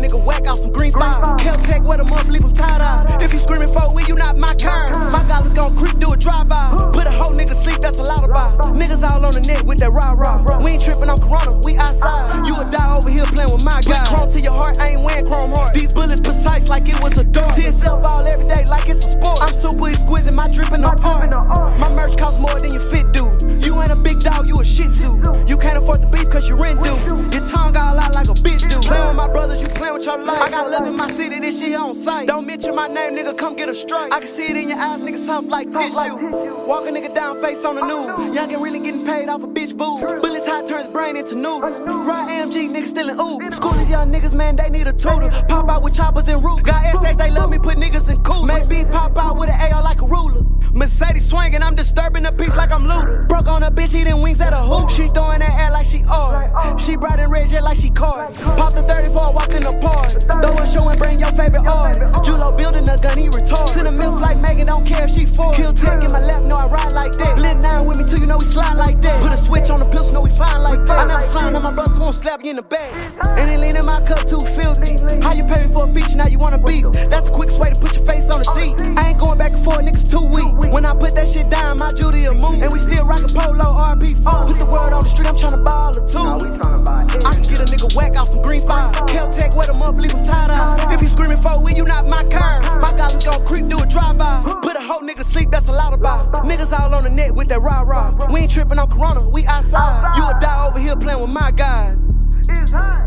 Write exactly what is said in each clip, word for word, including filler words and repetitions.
nigga whack out some green fire. Kel-Tec, wet him up, leave him tied-eyed. If you screaming for we, you not my kind. My goblins gon' creep, do a drive-by. Put a whole nigga sleep, that's a lullaby. Niggas all on the net with that rah-rah. We ain't tripping on Corona, we outside. You would die over here playing with my guy. Put chrome to your heart, I ain't wearing chrome heart. These bullets precise like it was a dart. T S L ball every day like it's a sport. I'm super exquisite, my dripping on art. My merch costs more than your fit do. You ain't a big dog, you a shit too. You can't afford the beef cause you rent due. Your tongue all out like a bitch do. Playing with my brothers, you playing with your life. I got love in my city, this shit on sight. Don't mention my name, nigga, come get a strike. I can see it in your eyes, nigga, soft like tissue. Walk a nigga down, face on the news. Young and really getting paid off a bitch boo. Bullets high turns brain into noodles. Ride A M G, niggas still in ooh. School these young niggas, man, they need a tutor. Pop out with choppers and roots. Got S X, they love me, put niggas in coolers. Maybe pop out with an A R like a ruler. Mercedes swinging, I'm disturbing the peace like I'm looter. Broke on a bitch, eating wings at a hoop. She throwing that air like she art. She bright and red jet like she card. Pop the thirty-four, walked in the park. Throw a show and bring your favorite artist. Julo building a gun, he retarded. Send a milf like Megan, don't care if she for Kel-Tec in my lap, know I ride like that. Lit nine with me too, you know we slide like that. Put a switch on the pistol, know we flying like that. I never slime, now my brothers won't slap you in the back. And they lean in my cup too filthy. How you pay me for a feature, now you wanna beef? That's the quickest way to put your face on the tee. I ain't going back and forth, niggas too weak. When I put that shit down, my Judy will move. And we still rockin' polo, R P four. Put the word on the street, I'm tryna buy all the two. I can get a nigga whack out some green fire. Kel-Tec, wet him up, leave him tied-eyed. If you screaming for we, you not my kind. My goblins gon' creep, do a drive-by. Put a whole nigga sleep, that's a lullaby. Niggas all on the net with that rah-rah. We ain't tripping on Corona, we outside. You would die over here playing with my guys. It's hot.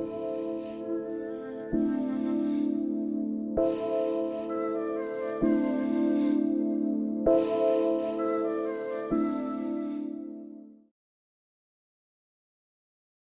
Thank you.